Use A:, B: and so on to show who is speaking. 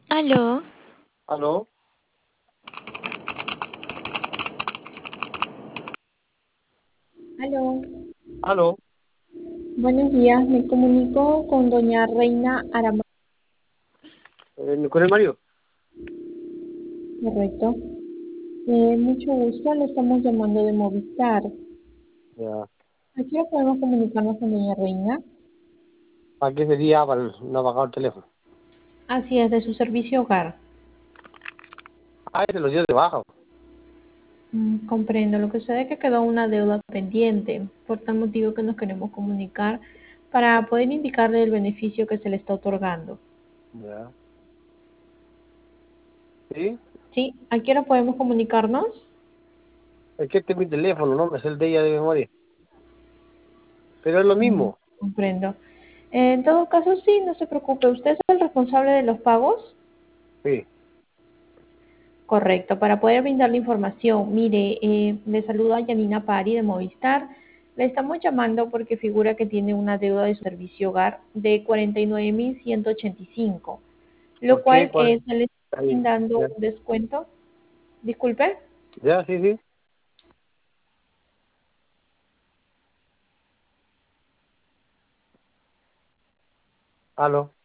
A: Aló,
B: ¿Aló?
A: aló.
B: ¿Aló?
A: Buenos días, me comunico con doña Reina Arama,
B: ¿Con el Mario?
A: correcto. Mucho gusto, le estamos llamando de Movistar.
B: Ya.
A: Aquí ya podemos comunicarnos con doña Reina.
B: ¿Para qué sería? Para no ha pagado el teléfono.
A: Así es, de su servicio hogar.
B: Ah, ese lo dio de baja.
A: Comprendo, lo que sucede es que quedó una deuda pendiente, por tal motivo que nos queremos comunicar para poder indicarle el beneficio que se le está otorgando.
B: Ya. ¿Sí?
A: ¿Sí? ¿A qué hora podemos comunicarnos?
B: Es que este es mi teléfono, ¿no? Es el de ella de memoria. Pero es lo mismo.
A: Comprendo. En todo caso, sí, no se preocupe. ¿Usted es el responsable de los pagos?
B: Sí.
A: Correcto, para poder brindar la información, mire, le saluda Yanina Pari de Movistar. Le estamos llamando porque figura que tiene una deuda de servicio hogar de 49.185, lo
B: ¿Por qué?
A: cual
B: ¿Cuál?
A: se le está
B: Ahí.
A: brindando
B: Ya.
A: un descuento. Disculpe.
B: Ya, sí, sí. ¿Aló?